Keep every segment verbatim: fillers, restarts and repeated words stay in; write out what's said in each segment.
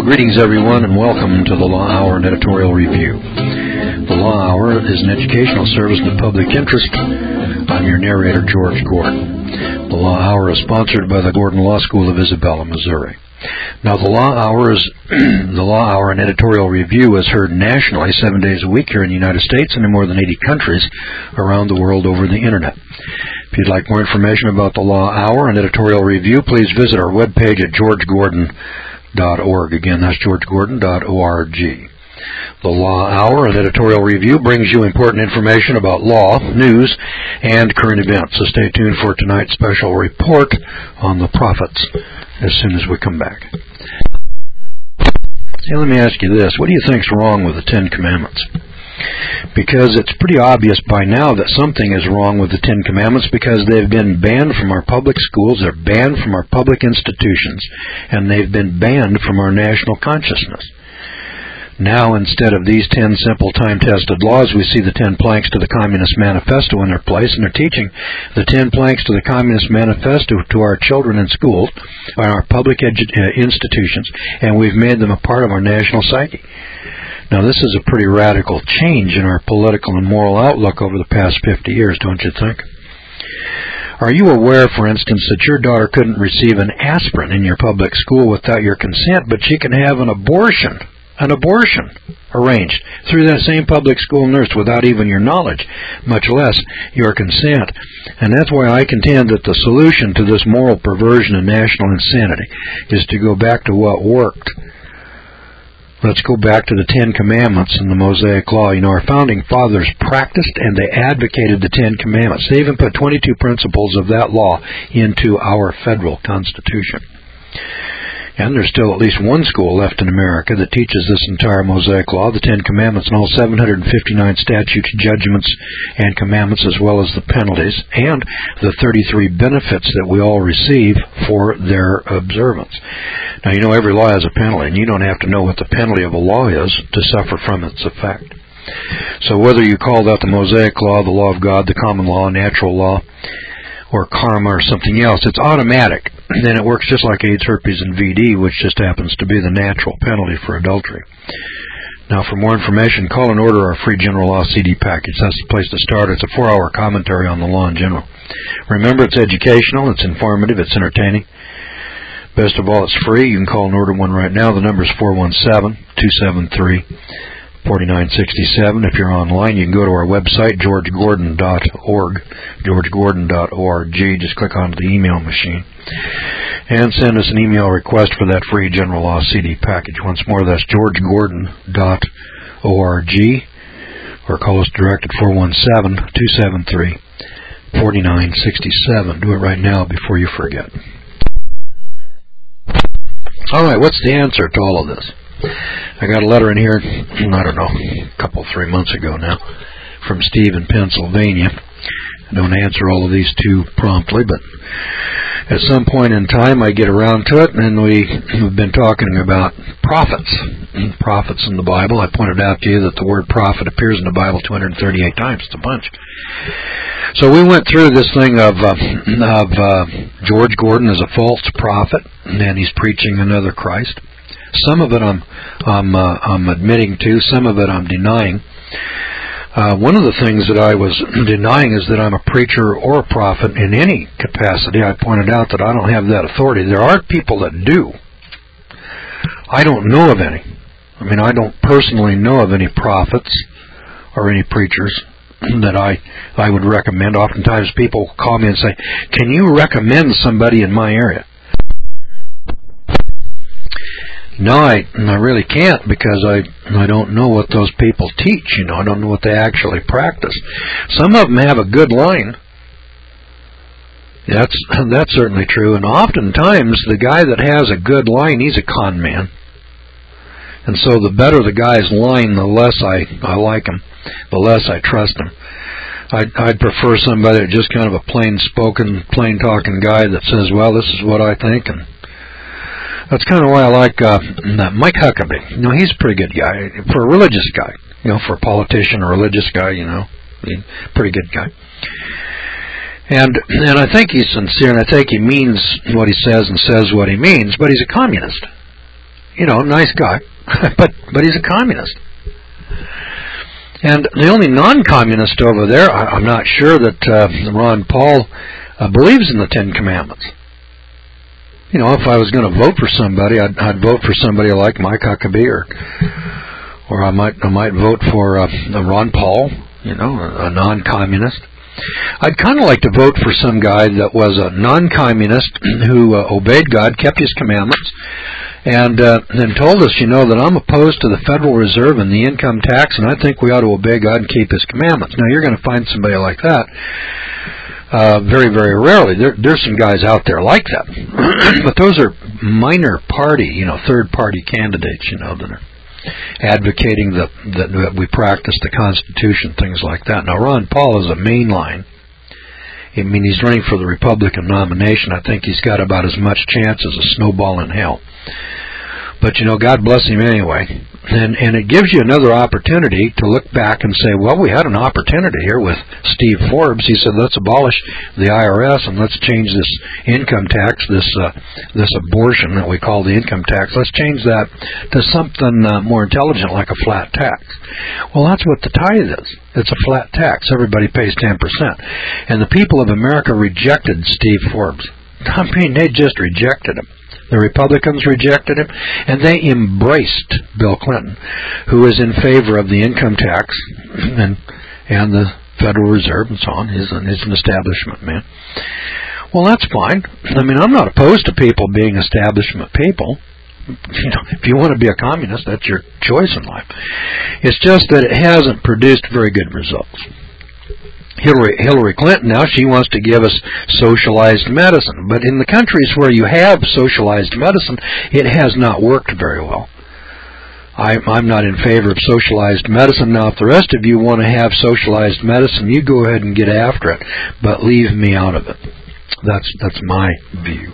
Greetings, everyone, and welcome to the Law Hour and Editorial Review. The Law Hour is an educational service in the public interest. I'm your narrator, George Gordon. The Law Hour is sponsored by the Gordon Law School of Isabella, Missouri. Now, the Law Hour is the Law Hour and Editorial Review is heard nationally seven days a week here in the United States and in more than eighty countries around the world over the Internet. If you'd like more information about the Law Hour and Editorial Review, please visit our webpage at george gordon dot org. Again, that's george gordon dot org. The Law Hour and Editorial Review brings you important information about law, news, and current events. So stay tuned for tonight's special report on the prophets as soon as we come back. Hey, let me ask you this. What do you think's wrong with the Ten Commandments? Because it's pretty obvious by now that something is wrong with the Ten Commandments because they've been banned from our public schools, they're banned from our public institutions, and they've been banned from our national consciousness. Now, instead of these ten simple time-tested laws, we see the ten planks to the Communist Manifesto in their place, and they're teaching the ten planks to the Communist Manifesto to our children in schools, or our public edu- uh, institutions, and we've made them a part of our national psyche. Now, this is a pretty radical change in our political and moral outlook over the past fifty years, don't you think? Are you aware, for instance, that your daughter couldn't receive an aspirin in your public school without your consent, but she can have an abortion? An abortion arranged through that same public school nurse without even your knowledge, much less your consent. And that's why I contend that the solution to this moral perversion and national insanity is to go back to what worked. Let's go back to the Ten Commandments and the Mosaic Law. You know, our founding fathers practiced and they advocated the Ten Commandments. They even put twenty-two principles of that law into our federal Constitution. And there's still at least one school left in America that teaches this entire Mosaic Law, the Ten Commandments, and all seven hundred fifty-nine statutes, judgments, and commandments, as well as the penalties, and the thirty-three benefits that we all receive for their observance. Now, you know, every law has a penalty, and you don't have to know what the penalty of a law is to suffer from its effect. So whether you call that the Mosaic Law, the law of God, the common law, natural law, or karma, or something else, it's automatic. Then it works just like AIDS, herpes, and V D, which just happens to be the natural penalty for adultery. Now, for more information, call and order our free General Law C D package. That's the place to start. It's a four-hour commentary on the law in general. Remember, it's educational, it's informative, it's entertaining. Best of all, it's free. You can call and order one right now. The number is four one seven, two seven three, four nine six seven. If you're online, you can go to our website, george gordon dot org, george gordon dot org. Just click onto the email machine and send us an email request for that free General Law C D package. Once more, that's george gordon dot org, or call us direct at four one seven, two seven three, four nine six seven. Do it right now before you forget. All right, what's the answer to all of this? I got a letter in here, I don't know, a couple, three months ago now, from Steve in Pennsylvania. I don't answer all of these too promptly, but at some point in time I get around to it, and we, we've been talking about prophets, prophets in the Bible. I pointed out to you that the word prophet appears in the Bible two hundred thirty-eight times. It's a bunch. So we went through this thing of, uh, of uh, George Gordon as a false prophet, and he's preaching another Christ. Some of it I'm, I'm, uh, I'm admitting to, some of it I'm denying. Uh, one of the things that I was denying is that I'm a preacher or a prophet in any capacity. I pointed out that I don't have that authority. There are people that do. I don't know of any. I mean, I don't personally know of any prophets or any preachers that I I would recommend. Oftentimes people call me and say, "Can you recommend somebody in my area?" No, I, I really can't, because I I don't know what those people teach. You know, I don't know what they actually practice. Some of them have a good line. That's that's certainly true. And oftentimes, the guy that has a good line, he's a con man. And so the better the guy's line, the less I, I like him, the less I trust him. I'd, I'd prefer somebody that's just kind of a plain-spoken, plain-talking guy that says, well, this is what I think, and that's kind of why I like uh, Mike Huckabee. You know, he's a pretty good guy. For a religious guy, you know, for a politician, a religious guy, you know, pretty good guy. And and I think he's sincere, and I think he means what he says and says what he means, but he's a communist. You know, nice guy, but but he's a communist. And the only non-communist over there, I, I'm not sure that uh, Ron Paul uh, believes in the Ten Commandments. You know, if I was going to vote for somebody, I'd, I'd vote for somebody like Mike Huckabee, or, or I might I might vote for uh, Ron Paul, you know, a, a non-communist. I'd kind of like to vote for some guy that was a non-communist who uh, obeyed God, kept His commandments, and uh, then told us, you know, that I'm opposed to the Federal Reserve and the income tax, and I think we ought to obey God and keep His commandments. Now, you're going to find somebody like that uh, very, very rarely. There, there's some guys out there like that, but those are minor party, you know, third-party candidates, you know, that are advocating the, that, that we practice the Constitution, things like that. Now, Ron Paul is a mainline. I mean, he's running for the Republican nomination. I think he's got about as much chance as a snowball in hell. But, you know, God bless him anyway. And, and it gives you another opportunity to look back and say, well, we had an opportunity here with Steve Forbes. He said, let's abolish the I R S and let's change this income tax, this uh, this abortion that we call the income tax. Let's change that to something uh, more intelligent, like a flat tax. Well, that's what the tithe is. It's a flat tax. Everybody pays ten percent. And the people of America rejected Steve Forbes. I mean, they just rejected him. The Republicans rejected him, and they embraced Bill Clinton, who is in favor of the income tax and and the Federal Reserve and so on. He's an, he's an establishment man. Well, that's fine. I mean, I'm not opposed to people being establishment people. You know, if you want to be a communist, that's your choice in life. It's just that it hasn't produced very good results. Hillary, Hillary Clinton now, she wants to give us socialized medicine. But in the countries where you have socialized medicine, it has not worked very well. I, I'm not in favor of socialized medicine. Now, if the rest of you want to have socialized medicine, you go ahead and get after it, but leave me out of it. That's, that's my view.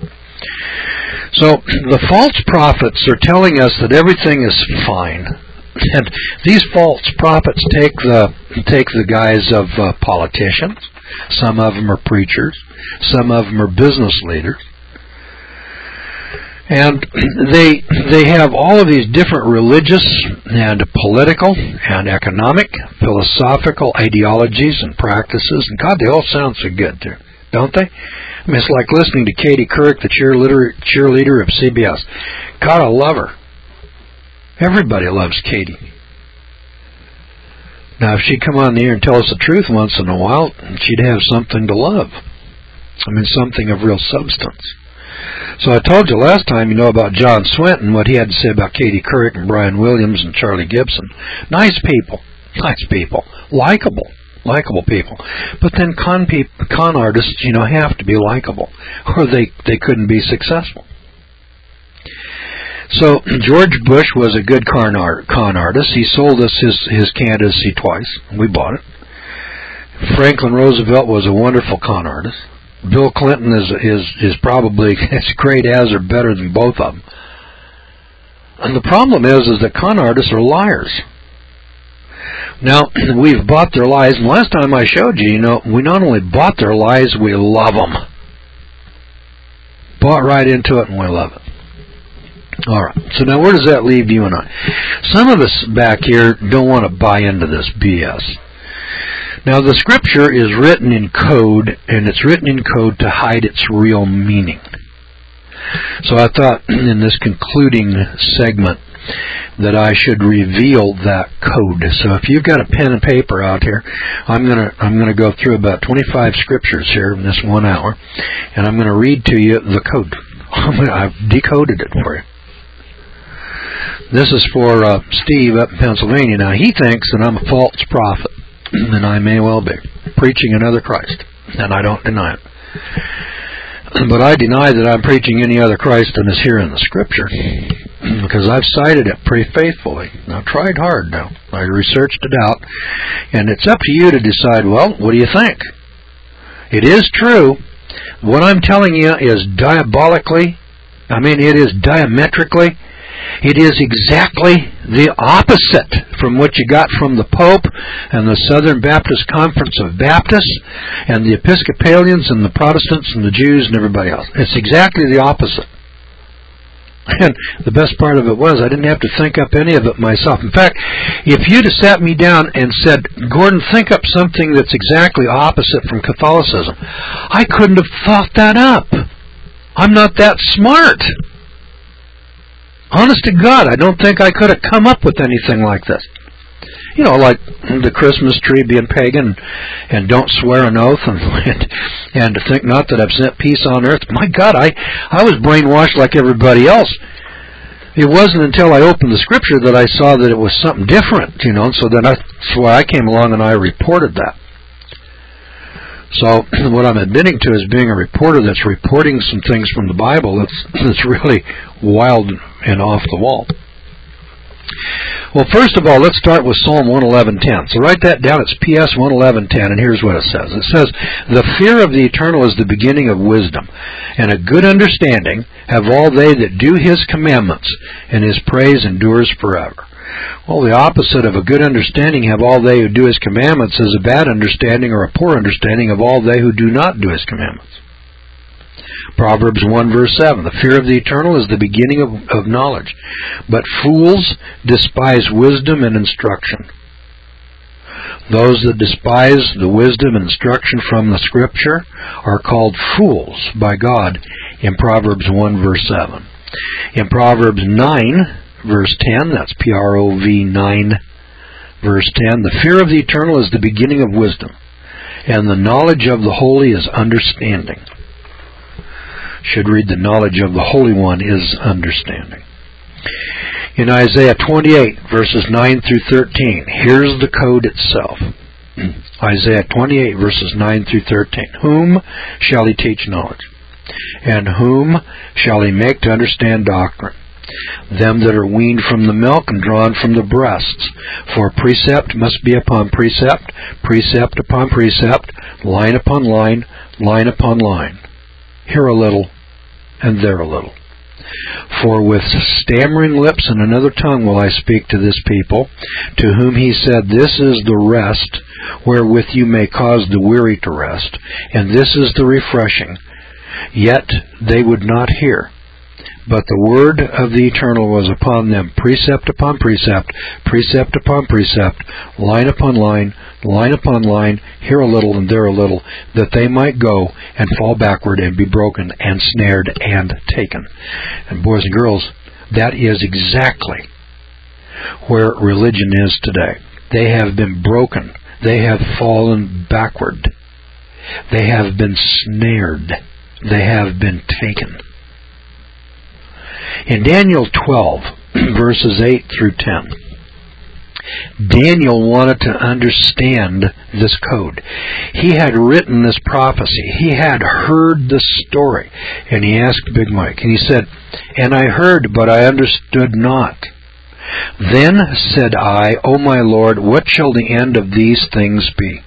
So, the false prophets are telling us that everything is fine. And these false prophets take the take the guise of uh, politicians. Some of them are preachers. Some of them are business leaders. And they they have all of these different religious and political and economic, philosophical ideologies and practices. And God, they all sound so good, too, don't they? I mean, it's like listening to Katie Couric, the cheerleader cheerleader of C B S. God, I love her. Everybody loves Katie. Now, if she'd come on the air and tell us the truth once in a while, she'd have something to love. I mean, something of real substance. So I told you last time, you know, about John Swinton, what he had to say about Katie Couric and Brian Williams and Charlie Gibson. Nice people. Nice people. Likeable. Likeable people. But then con, pe- con artists, you know, have to be likable, or they, they couldn't be successful. So George Bush was a good con, art, con artist. He sold us his, his candidacy twice. We bought it. Franklin Roosevelt was a wonderful con artist. Bill Clinton is is is probably as great as or better than both of them. And the problem is, is that con artists are liars. Now, we've bought their lies, and last time I showed you, you know, we not only bought their lies, we love them. Bought right into it, and we love it. All right, so now where does that leave you and I? Some of us back here don't want to buy into this B S. Now, the Scripture is written in code, and it's written in code to hide its real meaning. So I thought in this concluding segment that I should reveal that code. So if you've got a pen and paper out here, I'm gonna I'm gonna go through about twenty-five scriptures here in this one hour, and I'm gonna read to you the code. I've decoded it for you. This is for uh, Steve up in Pennsylvania. Now, he thinks that I'm a false prophet, and I may well be, preaching another Christ, and I don't deny it. But I deny that I'm preaching any other Christ than is here in the Scripture, because I've cited it pretty faithfully. I've tried hard now. I researched it out, and it's up to you to decide, well, what do you think? It is true. What I'm telling you is diabolically, I mean, it is diametrically, it is exactly the opposite from what you got from the Pope and the Southern Baptist Conference of Baptists and the Episcopalians and the Protestants and the Jews and everybody else. It's exactly the opposite. And the best part of it was I didn't have to think up any of it myself. In fact, if you'd have sat me down and said, Gordon, think up something that's exactly opposite from Catholicism, I couldn't have thought that up. I'm not that smart. Honest to God, I don't think I could have come up with anything like this. You know, like the Christmas tree being pagan, and don't swear an oath, and and, and to think not that I've sent peace on earth. My God, I, I was brainwashed like everybody else. It wasn't until I opened the Scripture that I saw that it was something different, you know, and so then I, that's why I came along and I reported that. So what I'm admitting to is being a reporter that's reporting some things from the Bible that's, that's really wild and off the wall. Well, first of all, let's start with Psalm one eleven ten. So write that down. It's P S one eleven ten, and here's what it says. It says, "The fear of the Eternal is the beginning of wisdom, and a good understanding have all they that do His commandments, and His praise endures forever." Well, the opposite of a good understanding have all they who do His commandments is a bad understanding or a poor understanding of all they who do not do His commandments. Proverbs one verse seven, "The fear of the Eternal is the beginning of, of knowledge, but fools despise wisdom and instruction." Those that despise the wisdom and instruction from the Scripture are called fools by God in Proverbs one verse seven. In Proverbs nine verse ten, that's P R O V nine verse ten, "The fear of the Eternal is the beginning of wisdom, and the knowledge of the holy is understanding." Should read, "The knowledge of the Holy One is understanding." In Isaiah twenty-eight, verses nine through thirteen, here's the code itself. Isaiah twenty-eight, verses nine through thirteen. "Whom shall He teach knowledge? And whom shall He make to understand doctrine? Them that are weaned from the milk and drawn from the breasts. For precept must be upon precept, precept upon precept, line upon line, line upon line. Here a little, and there a little. For with stammering lips and another tongue will I speak to this people, to whom He said, This is the rest, wherewith you may cause the weary to rest, and this is the refreshing. Yet they would not hear. But the word of the Eternal was upon them, precept upon precept, precept upon precept, line upon line, line upon line, here a little and there a little, that they might go and fall backward and be broken and snared and taken." And boys and girls, that is exactly where religion is today. They have been broken. They have fallen backward. They have been snared. They have been taken. In Daniel twelve, verses eight through ten, Daniel wanted to understand this code. He had written this prophecy. He had heard the story. And he asked Big Mike, and he said, "And I heard, but I understood not. Then said I, O my Lord, what shall the end of these things be?"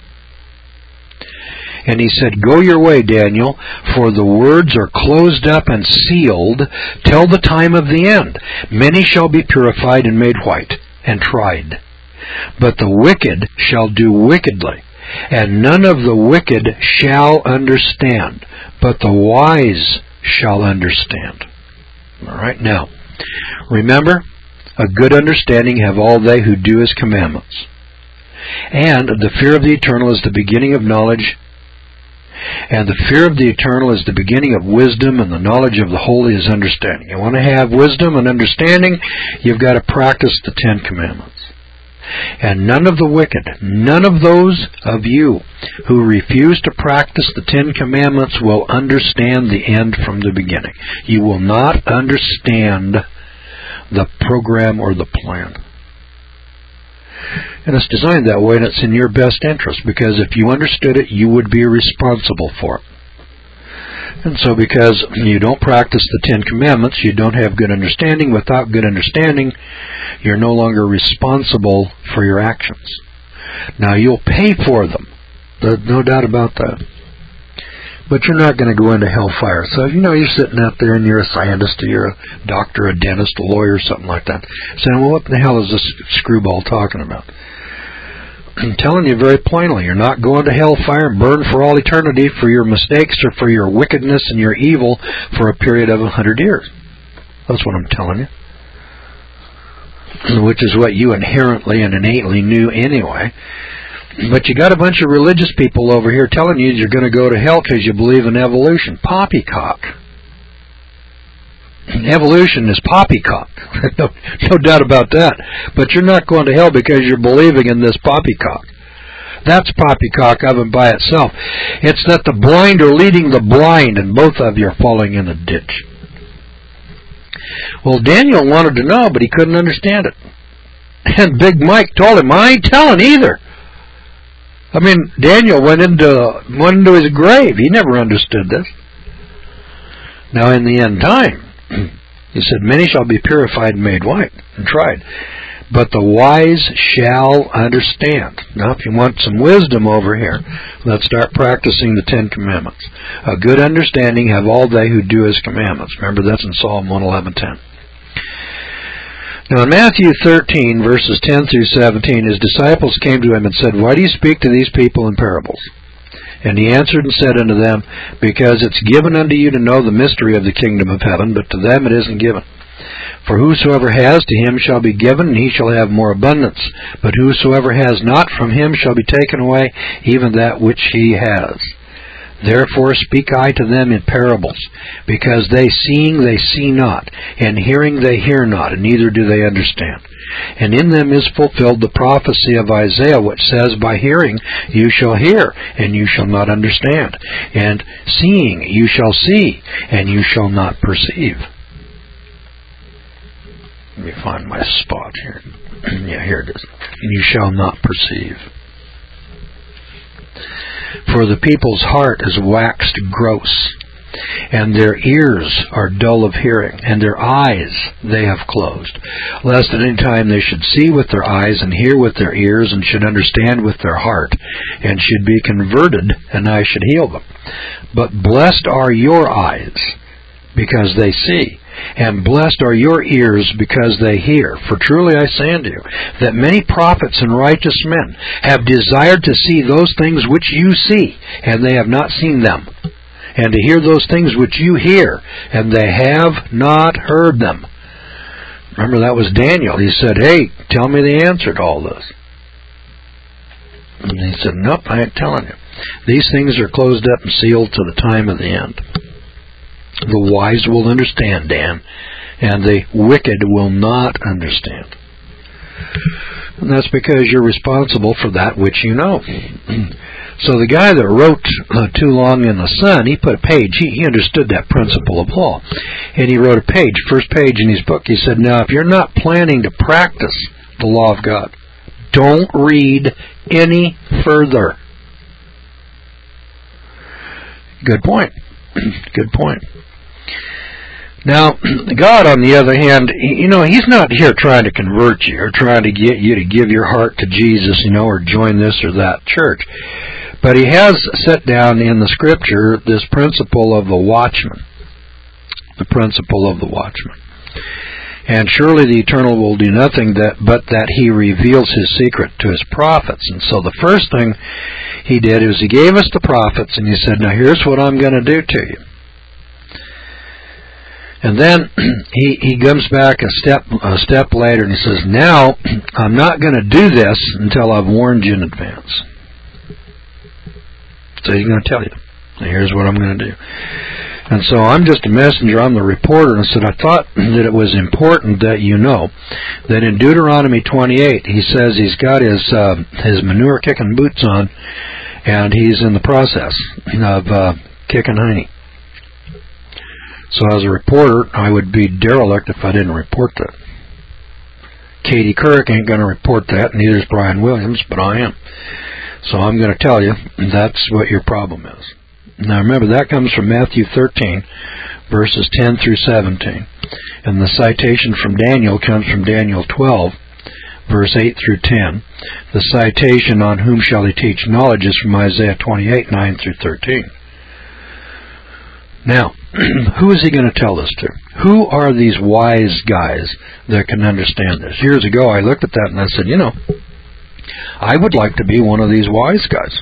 And he said, "Go your way, Daniel, for the words are closed up and sealed till the time of the end. Many shall be purified and made white and tried. But the wicked shall do wickedly, and none of the wicked shall understand, but the wise shall understand." All right, now, remember, a good understanding have all they who do His commandments. And the fear of the Eternal is the beginning of knowledge. And the fear of the Eternal is the beginning of wisdom, and the knowledge of the holy is understanding. You want to have wisdom and understanding, you've got to practice the Ten Commandments. And none of the wicked, none of those of you who refuse to practice the Ten Commandments will understand the end from the beginning. You will not understand the program or the plan. And it's designed that way, and it's in your best interest, because if you understood it, you would be responsible for it. And so because you don't practice the Ten Commandments, you don't have good understanding. Without good understanding, you're no longer responsible for your actions. Now, you'll pay for them. There's no doubt about that. But you're not going to go into hellfire. So, you know, you're sitting out there and you're a scientist, or you're a doctor, a dentist, a lawyer, something like that, saying, well, what the hell is this screwball talking about? I'm telling you very plainly, you're not going to hellfire and burn for all eternity for your mistakes or for your wickedness and your evil for a period of a hundred years. That's what I'm telling you. Which is what you inherently and innately knew anyway. But you got a bunch of religious people over here telling you you're going to go to hell because you believe in evolution. Poppycock. Evolution is poppycock. no, no doubt about that. But you're not going to hell because you're believing in this poppycock. That's poppycock of and by itself. It's that the blind are leading the blind, and both of you are falling in a ditch. Well, Daniel wanted to know, but he couldn't understand it. And Big Mike told him, I ain't telling either. I mean, Daniel went into, went into his grave. He never understood this. Now, in the end time, he said, many shall be purified and made white and tried, but the wise shall understand. Now, if you want some wisdom over here, let's start practicing the Ten Commandments. A good understanding have all they who do his commandments. Remember, that's in Psalm one eleven ten. Now, in Matthew thirteen, verses ten through seventeen, his disciples came to him and said, why do you speak to these people in parables? And he answered and said unto them, because it's given unto you to know the mystery of the kingdom of heaven, but to them it isn't given. For whosoever has, to him shall be given, and he shall have more abundance. But whosoever has not, from him shall be taken away even that which he has. Therefore speak I to them in parables, because they seeing they see not, and hearing they hear not, and neither do they understand. And in them is fulfilled the prophecy of Isaiah, which says, by hearing you shall hear, and you shall not understand, and seeing you shall see, and you shall not perceive. Let me find my spot here. Yeah, here it is. And you shall not perceive. For the people's heart is waxed gross, and their ears are dull of hearing, and their eyes they have closed, lest at any time they should see with their eyes, and hear with their ears, and should understand with their heart, and should be converted, and I should heal them. But blessed are your eyes, because they see, and blessed are your ears, because they hear. For truly I say unto you, that many prophets and righteous men have desired to see those things which you see, and they have not seen them, and to hear those things which you hear, and they have not heard them. Remember, that was Daniel. He said, hey, tell me the answer to all this. And he said, nope, I ain't telling you. These things are closed up and sealed to the time of the end. The wise will understand, Dan, and the wicked will not understand. And that's because you're responsible for that which you know. So the guy that wrote uh, Too Long in the Sun, he put a page, he, he understood that principle of law. And he wrote a page, first page in his book, he said, now if you're not planning to practice the law of God, don't read any further. Good point. Good point. Now, God, on the other hand, you know, He's not here trying to convert you or trying to get you to give your heart to Jesus, you know, or join this or that church. But He has set down in the Scripture this principle of the watchman. The principle of the watchman. And surely the Eternal will do nothing that but that He reveals His secret to His prophets. And so the first thing He did is He gave us the prophets, and He said, now here's what I'm going to do to you. And then he, he comes back a step a step later and he says, now, I'm not going to do this until I've warned you in advance. So He's going to tell you, here's what I'm going to do. And so I'm just a messenger, I'm the reporter, and I said, I thought that it was important that you know that in Deuteronomy twenty-eight, he says he's got his uh, his manure-kicking boots on, and he's in the process of uh, kicking hiney. So as a reporter, I would be derelict if I didn't report that. Katie Couric ain't going to report that, neither is Brian Williams, but I am. So I'm going to tell you, that's what your problem is. Now remember, that comes from Matthew thirteen, verses ten through seventeen. And the citation from Daniel comes from Daniel twelve, verse eight through ten. The citation on whom shall he teach knowledge is from Isaiah twenty-eight, nine through thirteen. Now, who is he going to tell this to? Who are these wise guys that can understand this? Years ago, I looked at that and I said, you know, I would like to be one of these wise guys.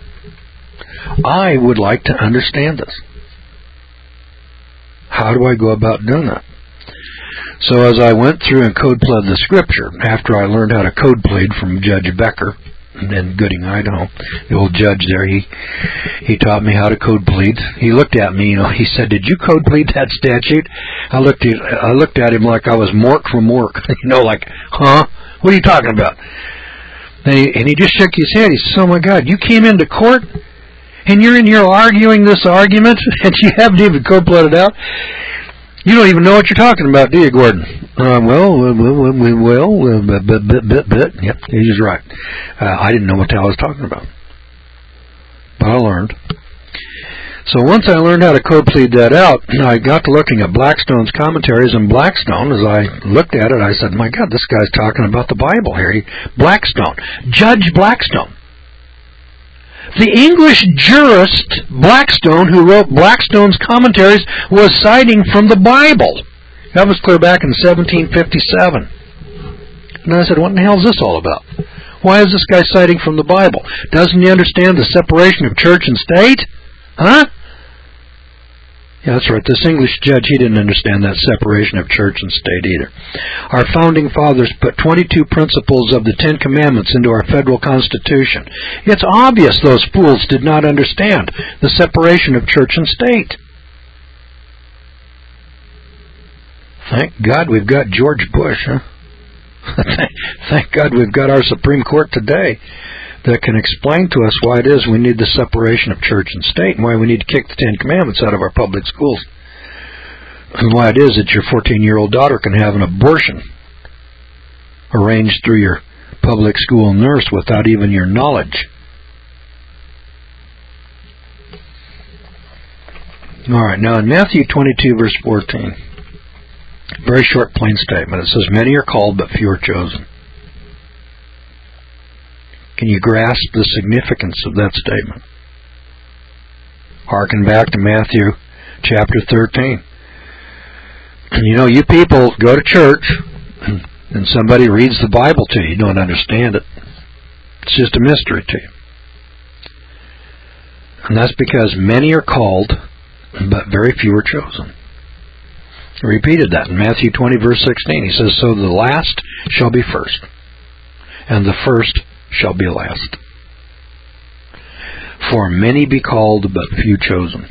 I would like to understand this. How do I go about doing that? So as I went through and code pled the scripture, after I learned how to code plead from Judge Becker in Gooding, Idaho, the old judge there, he he taught me how to code plead. He looked at me, you know, he said, "Did you code plead that statute?" I looked at I looked at him like I was Mork from Mork, you know, like, huh? What are you talking about? And he, and he just shook his head. He said, "Oh my God, you came into court and you're in here arguing this argument and you haven't even code plead it out? You don't even know what you're talking about, do you, Gordon?" Uh, well, well, well, well, well, bit, bit, bit, bit, bit. Yep, he's right. Uh, I didn't know what the hell I was talking about. But I learned. So once I learned how to code plead that out, I got to looking at Blackstone's commentaries, and Blackstone, as I looked at it, I said, my God, this guy's talking about the Bible here. He, Blackstone. Judge Blackstone. The English jurist Blackstone, who wrote Blackstone's commentaries, was citing from the Bible. That was clear back in seventeen fifty-seven. And I said, what in the hell is this all about? Why is this guy citing from the Bible? Doesn't he understand the separation of church and state? Huh? Yeah, that's right. This English judge, he didn't understand that separation of church and state either. Our founding fathers put twenty-two principles of the Ten Commandments into our federal Constitution. It's obvious those fools did not understand the separation of church and state. Thank God we've got George Bush, huh? Thank God we've got our Supreme Court today that can explain to us why it is we need the separation of church and state, and why we need to kick the Ten Commandments out of our public schools, and why it is that your fourteen-year-old daughter can have an abortion arranged through your public school nurse without even your knowledge. All right, now in Matthew twenty-two, verse fourteen, very short, plain statement. It says, "Many are called, but few are chosen." Can you grasp the significance of that statement? Harken back to Matthew chapter thirteen. You know, you people go to church and somebody reads the Bible to you. You don't understand it. It's just a mystery to you. And that's because many are called, but very few are chosen. He repeated that in Matthew twenty, verse sixteen. He says, "So the last shall be first, and the first shall be last. For many be called, but few chosen."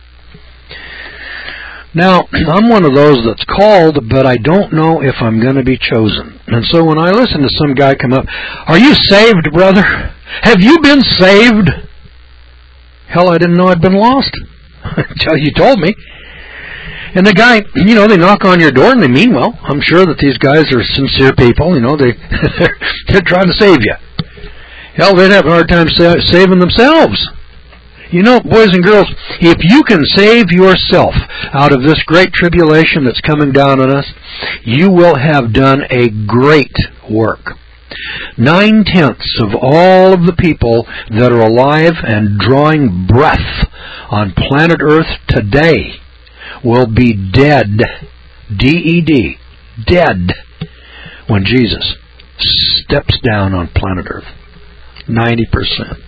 Now, I'm one of those that's called, but I don't know if I'm going to be chosen. And so when I listen to some guy come up, "Are you saved, brother? Have you been saved?" Hell, I didn't know I'd been lost until you told me. And the guy, you know, they knock on your door and they mean well. I'm sure that these guys are sincere people. You know, they, they're trying to save you. Hell, they'd have a hard time sa- saving themselves. You know, boys and girls, if you can save yourself out of this great tribulation that's coming down on us, you will have done a great work. Nine-tenths of all of the people that are alive and drawing breath on planet Earth today will be dead, D E D, dead, when Jesus steps down on planet Earth. ninety percent.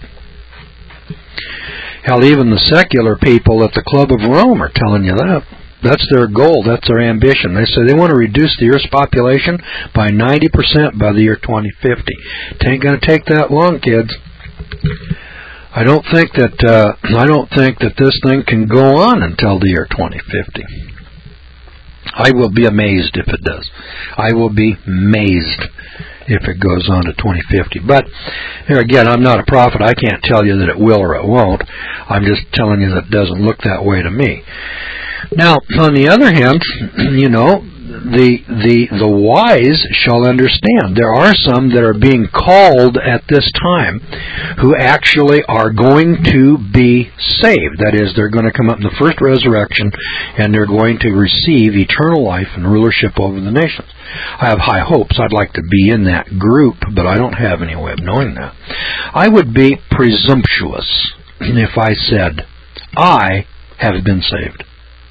Hell, even the secular people at the Club of Rome are telling you that. That's their goal. That's their ambition. They say they want to reduce the Earth's population by ninety percent by the year twenty fifty. It ain't going to take that long, kids. I don't think that uh, I don't think that this thing can go on until the year twenty fifty. I will be amazed if it does. I will be amazed if it goes on to twenty fifty. But here again, I'm not a prophet. I can't tell you that it will or it won't. I'm just telling you that it doesn't look that way to me. Now, on the other hand, you know, the the the wise shall understand. There are some that are being called at this time who actually are going to be saved. That is, they're going to come up in the first resurrection and they're going to receive eternal life and rulership over the nations. I have high hopes. I'd like to be in that group, but I don't have any way of knowing that. I would be presumptuous if I said, I have been saved.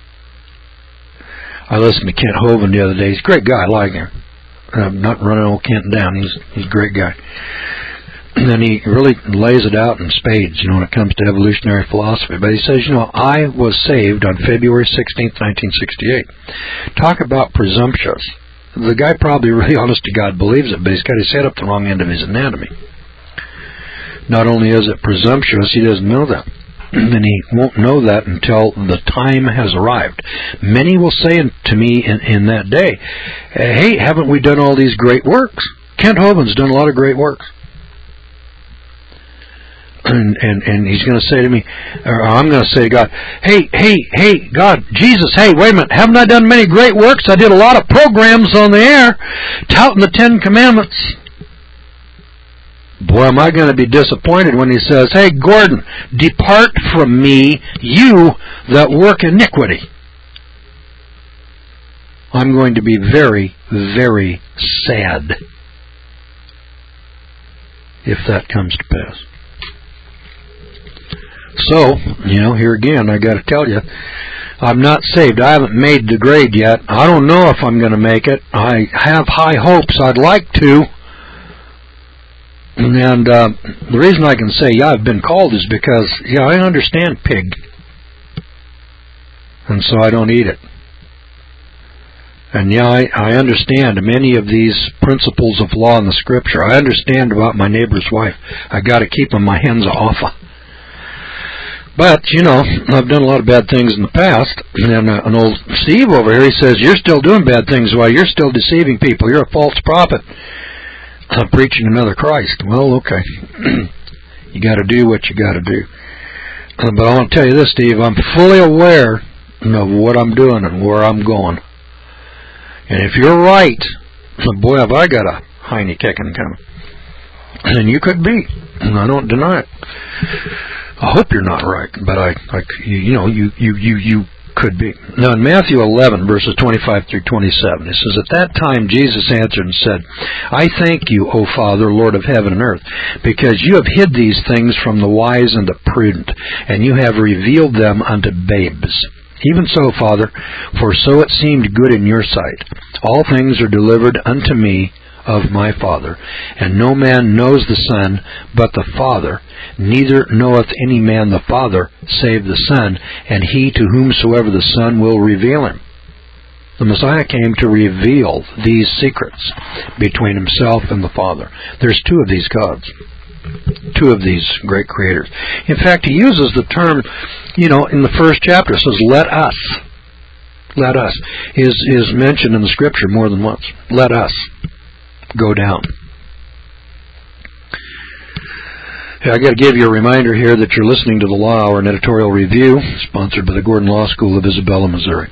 I listened to Kent Hovind the other day. He's a great guy. I like him. I'm not running old Kent down. He's he's a great guy. And then he really lays it out in spades, you know, when it comes to evolutionary philosophy. But he says, you know, I was saved on February sixteenth, nineteen sixty-eight. Talk about presumptuous. The guy probably really, honest to God, believes it, but he's got his head up the wrong end of his anatomy. Not only is it presumptuous, he doesn't know that. And he won't know that until the time has arrived. Many will say to me in, in that day, hey, haven't we done all these great works? Kent Hovind's done a lot of great works. And, and, and he's going to say to me, or I'm going to say to God, hey, hey, hey, God, Jesus, hey, wait a minute, haven't I done many great works? I did a lot of programs on the air touting the Ten Commandments. Boy, am I going to be disappointed when he says, hey, Gordon, depart from me, you that work iniquity. I'm going to be very, very sad if that comes to pass. So, you know, here again, I got to tell you, I'm not saved. I haven't made the grade yet. I don't know if I'm going to make it. I have high hopes. I'd like to. And uh, the reason I can say, yeah, I've been called is because, yeah, I understand pig. And so I don't eat it. And yeah, I, I understand many of these principles of law in the Scripture. I understand about my neighbor's wife. I got to keep my hands off her. But, you know, I've done a lot of bad things in the past, and uh, an old Steve over here, he says, you're still doing bad things while you're still deceiving people. You're a false prophet, uh, preaching another Christ. Well, okay. You got to do what you got to do. Uh, but I want to tell you this, Steve, I'm fully aware of what I'm doing and where I'm going. And if you're right, boy, have I got a hiney kicking coming. And you could be, and I don't deny it. I hope you're not right, but I, I you know, you, you, you, you could be. Now, in Matthew eleven, verses twenty-five through twenty-seven, it says, at that time Jesus answered and said, I thank you, O Father, Lord of heaven and earth, because you have hid these things from the wise and the prudent, and you have revealed them unto babes. Even so, Father, for so it seemed good in your sight. All things are delivered unto me of my Father, and no man knows the Son but the Father, neither knoweth any man the Father save the Son, and he to whomsoever the Son will reveal him. The Messiah came to reveal these secrets between himself and the Father. There's two of these gods, two of these great creators. In fact, he uses the term, you know, in the first chapter, it says, let us. Let us is, is mentioned in the Scripture more than once. Let us go down. Hey, I got to give you a reminder here that you're listening to the Law Hour, an editorial review sponsored by the Gordon Law School of Isabella, Missouri.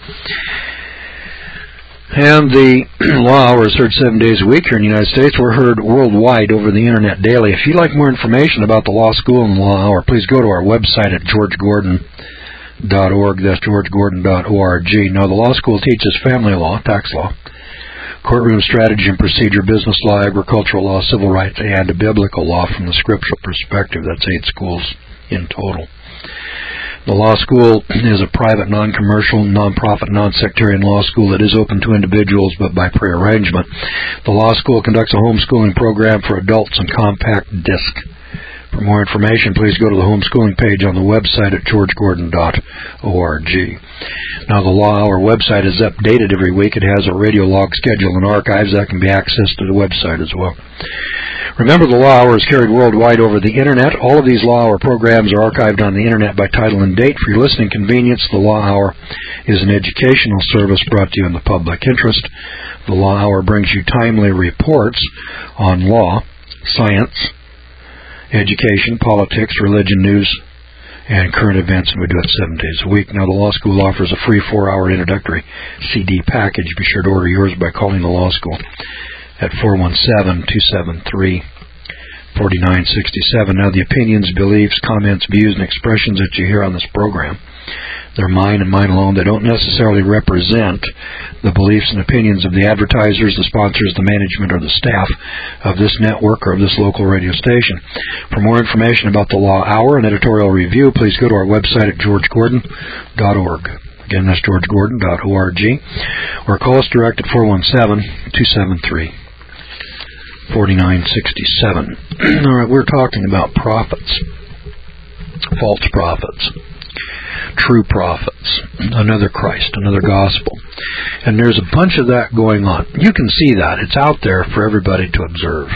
And the Law Hour is heard seven days a week here in the United States. We're heard worldwide over the Internet daily. If you'd like more information about the Law School and the Law Hour, please go to our website at george gordon dot org. That's george gordon dot org. Now, the Law School teaches family law, tax law, courtroom strategy and procedure, business law, agricultural law, civil rights, and biblical law from the scriptural perspective. That's eight schools in total. The law school is a private, non-commercial, non-profit, non-sectarian law school that is open to individuals but by prearrangement. The law school conducts a homeschooling program for adults on compact disc. For more information, please go to the homeschooling page on the website at george gordon dot org. Now, the Law Hour website is updated every week. It has a radio log schedule and archives that can be accessed to the website as well. Remember, the Law Hour is carried worldwide over the Internet. All of these Law Hour programs are archived on the Internet by title and date. For your listening convenience, the Law Hour is an educational service brought to you in the public interest. The Law Hour brings you timely reports on law, science, education, politics, religion, news, and current events, and we do it seven days a week. Now, the Law School offers a free four-hour introductory C D package. Be sure to order yours by calling the Law School at four one seven, two seven three, four nine six seven. Now, the opinions, beliefs, comments, views, and expressions that you hear on this program, they're mine and mine alone. They don't necessarily represent the beliefs and opinions of the advertisers, the sponsors, the management, or the staff of this network or of this local radio station. For more information about the Law Hour and editorial review, please go to our website at george gordon dot org. Again, that's george gordon dot org. Or call us direct at four one seven, two seven three, forty-nine sixty-seven. All right, we're talking about prophets, false prophets, true prophets, another Christ, another gospel. And there's a bunch of that going on. You can see that. It's out there for everybody to observe.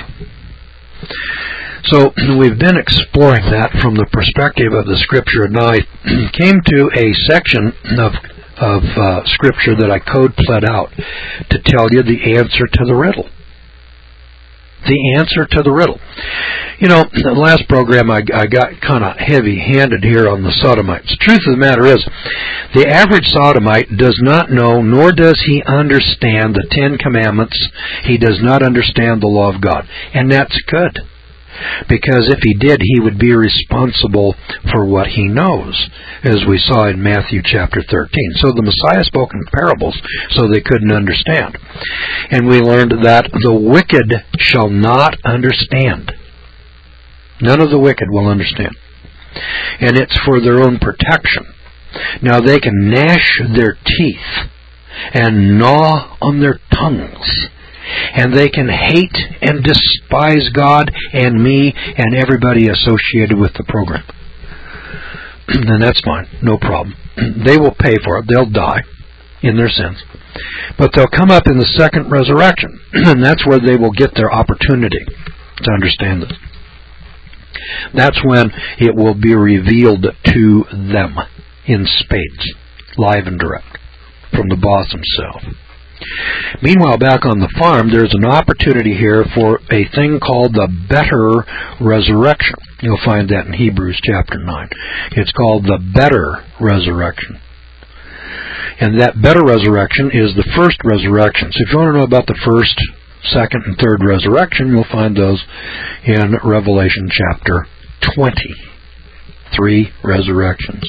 So we've been exploring that from the perspective of the Scripture, and I came to a section of of uh, Scripture that I code pled out to tell you the answer to the riddle. The answer to the riddle. You know, the last program I, I got kind of heavy-handed here on the Sodomites. The truth of the matter is, the average Sodomite does not know, nor does he understand the Ten Commandments. He does not understand the law of God. And that's good. Because if he did, he would be responsible for what he knows, as we saw in Matthew chapter thirteen. So the Messiah spoke in parables so they couldn't understand. And we learned that the wicked shall not understand. None of the wicked will understand. And it's for their own protection. Now they can gnash their teeth and gnaw on their tongues. And they can hate and despise God and me and everybody associated with the program. And that's fine, no problem. They will pay for it. They'll die in their sins. But they'll come up in the second resurrection. And that's where they will get their opportunity to understand this. That's when it will be revealed to them in spades, live and direct, from the boss himself. Meanwhile, back on the farm, there's an opportunity here for a thing called the better resurrection. You'll find that in Hebrews chapter nine. It's called the better resurrection. And that better resurrection is the first resurrection. So if you want to know about the first, second, and third resurrection, you'll find those in Revelation chapter twenty. Three resurrections.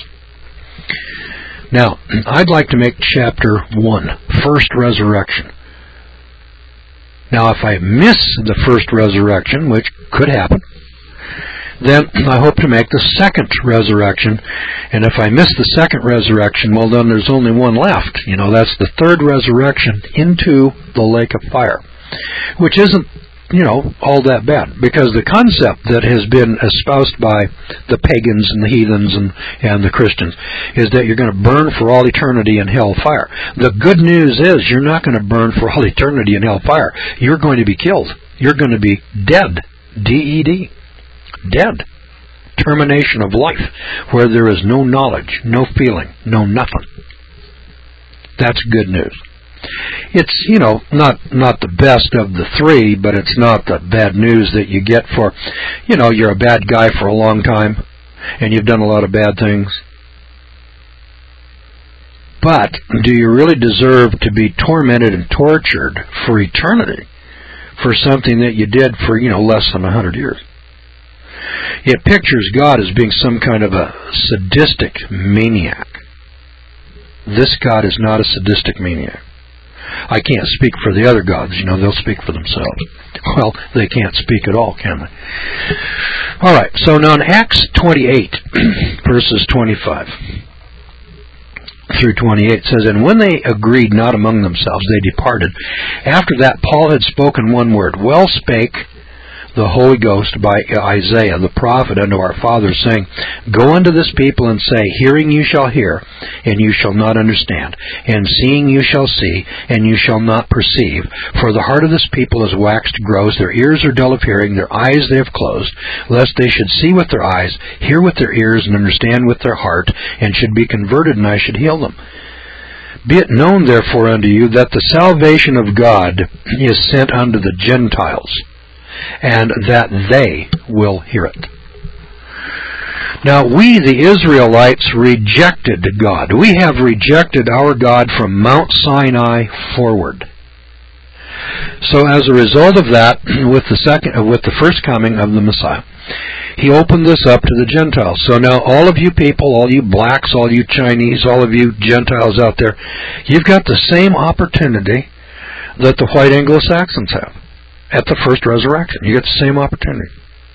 Now, I'd like to make chapter one, first resurrection. Now, if I miss the first resurrection, which could happen, then I hope to make the second resurrection. And if I miss the second resurrection, well, then there's only one left. You know, that's the third resurrection into the lake of fire, which isn't, you know, all that bad, because the concept that has been espoused by the pagans and the heathens and, and the Christians is that you're going to burn for all eternity in hell fire. The good news is you're not going to burn for all eternity in hell fire. You're going to be killed. You're going to be dead. D E D. Dead. Termination of life, where there is no knowledge, no feeling, no nothing. That's good news. It's, you know, not not the best of the three, but it's not the bad news that you get for, you know, you're a bad guy for a long time, and you've done a lot of bad things. But do you really deserve to be tormented and tortured for eternity for something that you did for, you know, less than a hundred years? It pictures God as being some kind of a sadistic maniac. This God is not a sadistic maniac. I can't speak for the other gods, you know, they'll speak for themselves. Well, they can't speak at all, can they? All right, so now in Acts twenty-eight, verses twenty-five through twenty-eight, says, "And when they agreed not among themselves, they departed. After that, Paul had spoken one word, Well spake the Holy Ghost by Isaiah the prophet unto our fathers, saying, Go unto this people and say, Hearing you shall hear, and you shall not understand, and seeing you shall see, and you shall not perceive. For the heart of this people is waxed gross, their ears are dull of hearing, their eyes they have closed, lest they should see with their eyes, hear with their ears, and understand with their heart, and should be converted, and I should heal them. Be it known therefore unto you that the salvation of God is sent unto the Gentiles, and that they will hear it." Now, we, the Israelites, rejected God. We have rejected our God from Mount Sinai forward. So as a result of that, with the second, with the first coming of the Messiah, He opened this up to the Gentiles. So now all of you people, all you blacks, all you Chinese, all of you Gentiles out there, you've got the same opportunity that the white Anglo-Saxons have at the first resurrection. You get the same opportunity.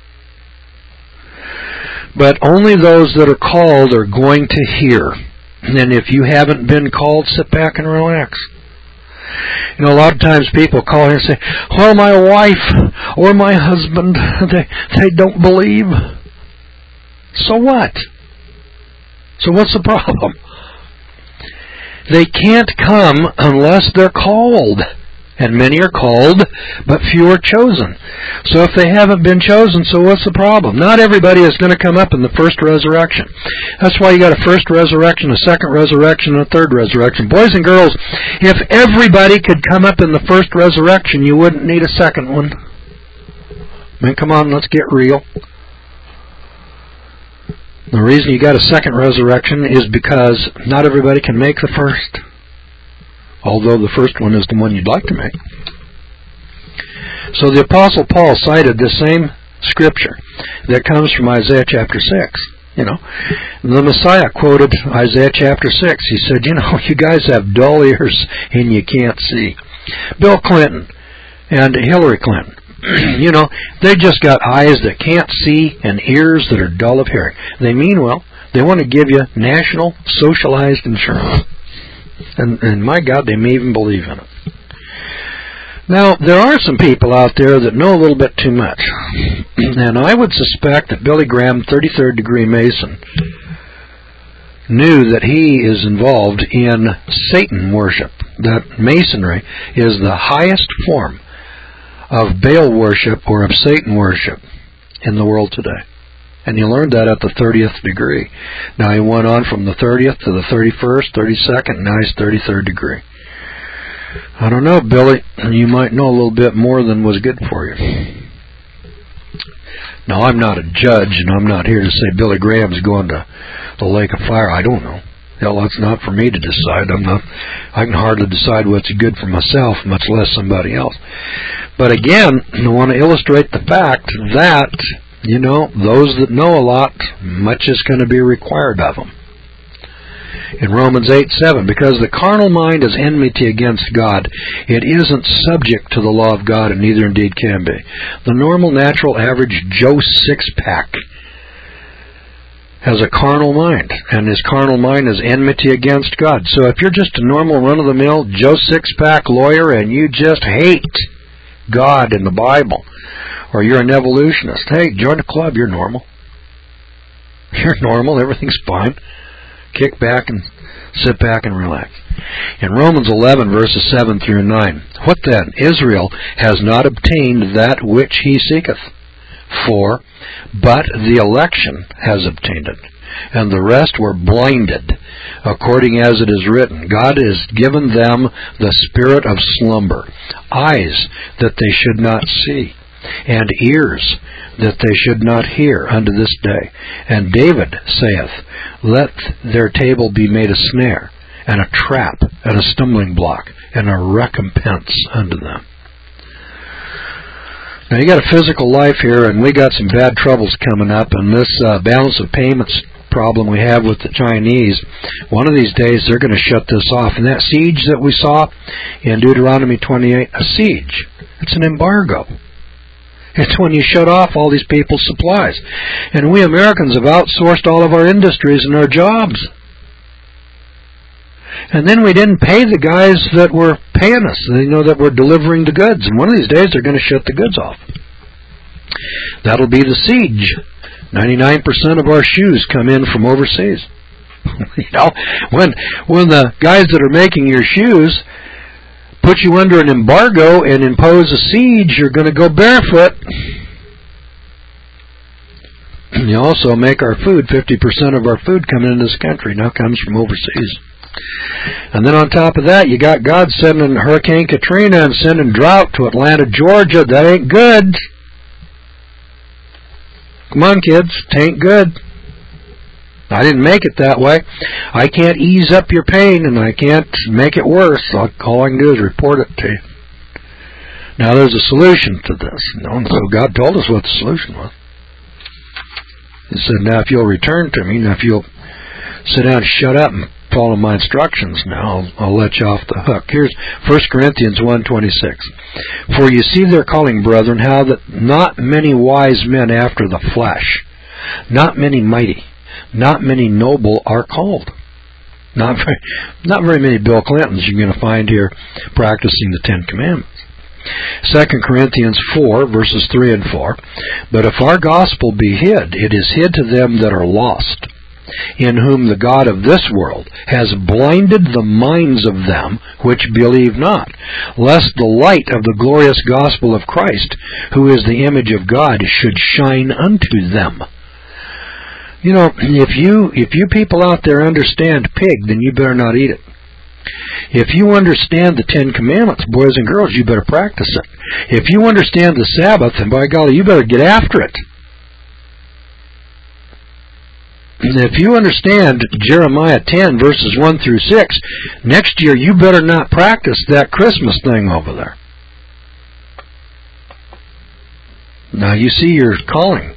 But only those that are called are going to hear. And if you haven't been called, sit back and relax. You know, a lot of times people call here and say, well, my wife or my husband, they, they don't believe. So what? So what's the problem? They can't come unless they're called. And many are called, but few are chosen. So if they haven't been chosen, so what's the problem? Not everybody is going to come up in the first resurrection. That's why you got a first resurrection, a second resurrection, and a third resurrection. Boys and girls, if everybody could come up in the first resurrection, you wouldn't need a second one. I mean, come on, let's get real. The reason you got a second resurrection is because not everybody can make the first. Although the first one is the one you'd like to make. So the Apostle Paul cited this same scripture that comes from Isaiah chapter six. You know, the Messiah quoted Isaiah chapter six. He said, you know, you guys have dull ears and you can't see. Bill Clinton and Hillary Clinton, you know, they just got eyes that can't see and ears that are dull of hearing. They mean well. They want to give you national socialized insurance. And, and my God, they may even believe in it. Now, there are some people out there that know a little bit too much. And I would suspect that Billy Graham, thirty-third degree Mason, knew that he is involved in Satan worship. That Masonry is the highest form of Baal worship or of Satan worship in the world today. And you learned that at the thirtieth degree. Now he went on from the thirtieth to the thirty-first, thirty-second, now he's thirty-third degree. I don't know, Billy. You might know a little bit more than was good for you. Now, I'm not a judge, and I'm not here to say Billy Graham's going to the lake of fire. I don't know. Hell, that's not for me to decide. I'm not. I can hardly decide what's good for myself, much less somebody else. But again, I want to illustrate the fact that, you know, those that know a lot, much is going to be required of them. In Romans eight seven, because the carnal mind is enmity against God, it isn't subject to the law of God, and neither indeed can be. The normal, natural, average Joe six-pack has a carnal mind, and his carnal mind is enmity against God. So if you're just a normal, run-of-the-mill Joe six-pack lawyer, and you just hate God and the Bible, or you're an evolutionist, hey, join the club, you're normal. You're normal, everything's fine. Kick back and sit back and relax. In Romans eleven, verses seven through nine, what then? Israel has not obtained that which he seeketh. For, but the election has obtained it, and the rest were blinded, according as it is written, God has given them the spirit of slumber, eyes that they should not see, and ears that they should not hear unto this day. And David saith, let their table be made a snare, and a trap, and a stumbling block, and a recompense unto them. Now you got a physical life here, and we got some bad troubles coming up, and this uh, balance of payments problem we have with the Chinese, one of these days they're going to shut this off. And that siege that we saw in Deuteronomy twenty-eight, a siege, it's an embargo. It's when you shut off all these people's supplies. And we Americans have outsourced all of our industries and our jobs. And then we didn't pay the guys that were paying us, you know, that were delivering the goods. And one of these days they're going to shut the goods off. That'll be the siege. ninety-nine percent of our shoes come in from overseas. You know, when when the guys that are making your shoes put you under an embargo and impose a siege, you're going to go barefoot. You also make our food, fifty percent of our food coming into this country now comes from overseas. And then on top of that, you got God sending Hurricane Katrina and sending drought to Atlanta, Georgia. That ain't good. Come on, kids. It ain't good. I didn't make it that way. I can't ease up your pain, and I can't make it worse. All I can do is report it to you. Now, there's a solution to this. And so God told us what the solution was. He said, now, if you'll return to me, now, if you'll sit down and shut up and follow my instructions, now I'll, I'll let you off the hook. Here's First Corinthians one twenty-six. For you see their calling, brethren, how that not many wise men after the flesh, not many mighty, not many noble are called. Not very, not very many Bill Clintons you're going to find here practicing the Ten Commandments. Second Corinthians four, verses three and four. But if our gospel be hid, it is hid to them that are lost, in whom the God of this world has blinded the minds of them which believe not, lest the light of the glorious gospel of Christ, who is the image of God, should shine unto them. You know, if you if you people out there understand pig, then you better not eat it. If you understand the Ten Commandments, boys and girls, you better practice it. If you understand the Sabbath, and by golly, you better get after it. And if you understand Jeremiah ten, verses one through six, next year you better not practice that Christmas thing over there. Now you see your calling.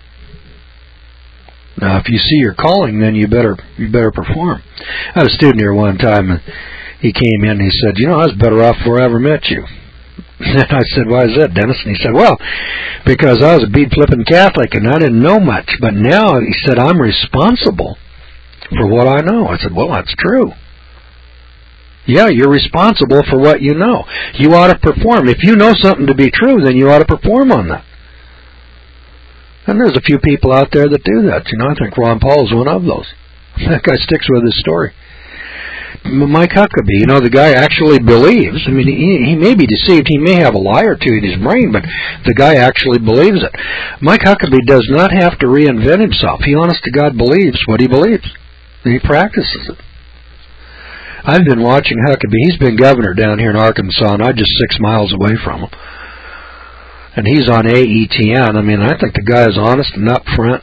Now, if you see your calling, then you better you better perform. I had a student here one time, and he came in and he said, "You know, I was better off before I ever met you." And I said, "Why is that, Dennis?" And he said, "Well, because I was a bead-flipping Catholic, and I didn't know much. But now," he said, "I'm responsible for what I know." I said, "Well, that's true. Yeah, you're responsible for what you know. You ought to perform. If you know something to be true, then you ought to perform on that." And there's a few people out there that do that. You know, I think Ron Paul is one of those. That guy sticks with his story. Mike Huckabee, you know, the guy actually believes. I mean, he, he may be deceived. He may have a lie or two in his brain, but the guy actually believes it. Mike Huckabee does not have to reinvent himself. He, honest to God, believes what he believes. And he practices it. I've been watching Huckabee. He's been governor down here in Arkansas, and I'm just six miles away from him. And he's on A E T N. I mean, I think the guy is honest and up front.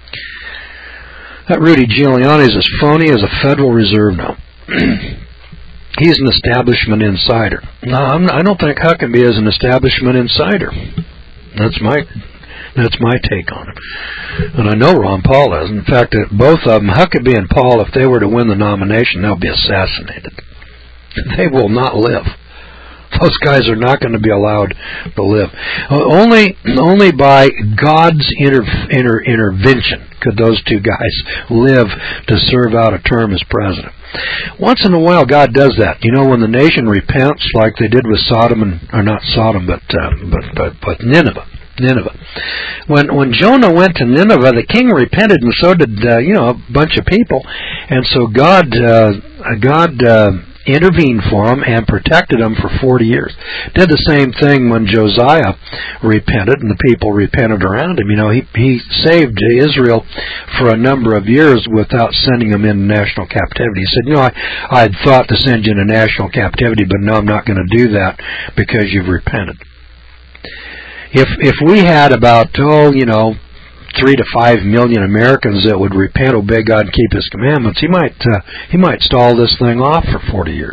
That Rudy Giuliani is as phony as a Federal Reserve now. He's an establishment insider. No, I'm not, I don't think Huckabee is an establishment insider. That's my that's my take on him. And I know Ron Paul is. In fact, both of them, Huckabee and Paul, if they were to win the nomination, they'll be assassinated. They will not live. Those guys are not going to be allowed to live. Only, only by God's inter, inter, intervention could those two guys live to serve out a term as president. Once in a while, God does that. You know, when the nation repents, like they did with Sodom and, or not Sodom, but uh, but, but but Nineveh. Nineveh. When when Jonah went to Nineveh, the king repented, and so did uh, you know a bunch of people, and so God uh, God. Uh, intervened for them and protected them for forty years. Did the same thing when Josiah repented and the people repented around him. You know, he he saved Israel for a number of years without sending them into national captivity. He said, you know, I, I had thought to send you into national captivity, but no, I'm not going to do that because you've repented. If if we had about, oh, you know, three to five million Americans that would repent, obey God, and keep His commandments, he might uh, he might stall this thing off for forty years.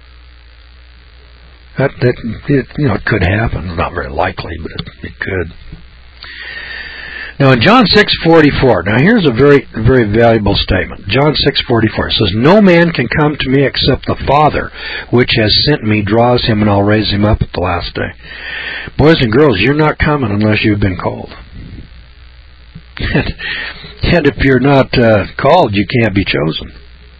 That that it, you know it could happen. It's not very likely, but it, it could. Now in John six forty four, now here's a very very valuable statement. John six forty four says, "No man can come to me except the Father, which has sent me, draws him, and I'll raise him up at the last day." Boys and girls, you're not coming unless you've been called. And if you're not uh, called, you can't be chosen.